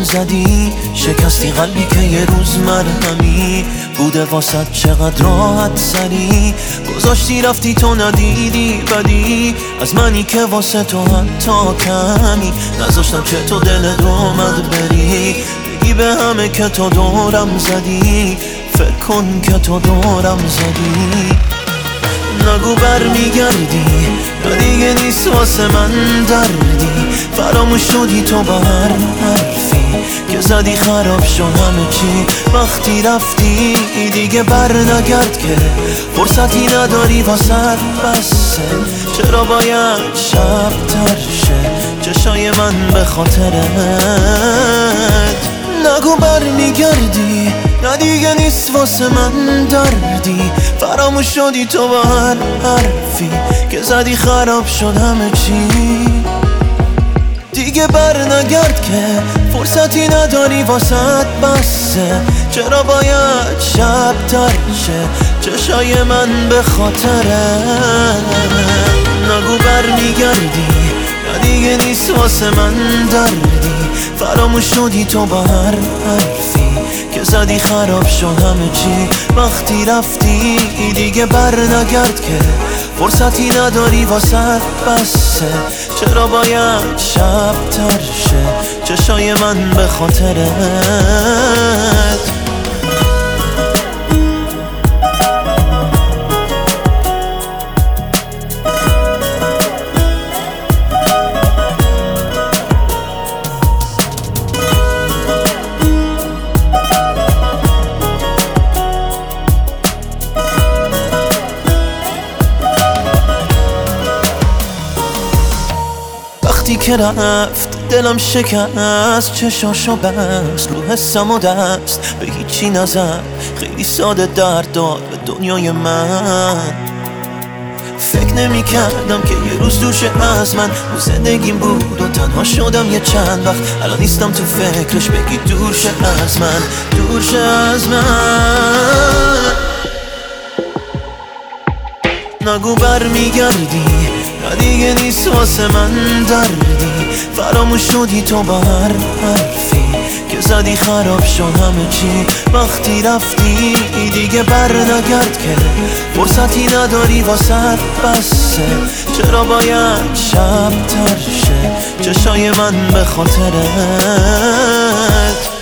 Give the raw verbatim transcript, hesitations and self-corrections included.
زدی، شکستی قلبی که یه روز مرهمی بوده واسد. چقدر راحت سری گذاشتی رفتی تو ندیدی بدی از منی که واسه تو حتی کمی نذاشتم که تو دلت اومد بری. بگی به همه که تو دورم زدی، فکر کن که تو دورم زدی. نگو بر میگردی یا دیگه نیست واسه من دردی. فراموش شدی تو با هر حرفی که زدی، خراب شد همه چی وقتی رفتی. دیگه بر نگرد که فرصتی نداری واسه بسه. چرا باید شب تر شه چشای من به خاطرت؟ نگو بر میگردی نه دیگه نیست واسه من دردی. فراموش شدی تو با هر حرفی که زدی، خراب شد همه چی. دیگه بر نگرد که فرصتی نداری واسه بسه. چرا باید شب تر شه چشای من به خاطرت؟ نگو بر میگردی نه دیگه نیست واسه من دردی. فراموش شدی تو با هر حرفی که زدی، خراب شد همه چی وقتی رفتی. دیگه بر نگرد که فرصتی نداری واسه بسه. چرا باید شب تر شه چشای من به خاطرت؟ وقتی که رفت دلم شکست، چشاشو بست، رو حسم و دست به هیچی نزد. خیلی ساده درد داد به دنیای من. فکر نمی کردم که یه روز دوشه از من رو زندگیم بود و تنها شدم یه چند وقت. الان نیستم تو فکرش، بگی دور شه از من، دور شه از من. نگو بر میگردی نه دیگه نیست واسه من دردی. فراموش شدی تو با هر حرفی که زدی، خراب شد همه چی وقتی رفتی. دیگه بر نگرد که فرصتی نداری واسه بسه. چرا باید شب تر شه چشای من به خاطرت؟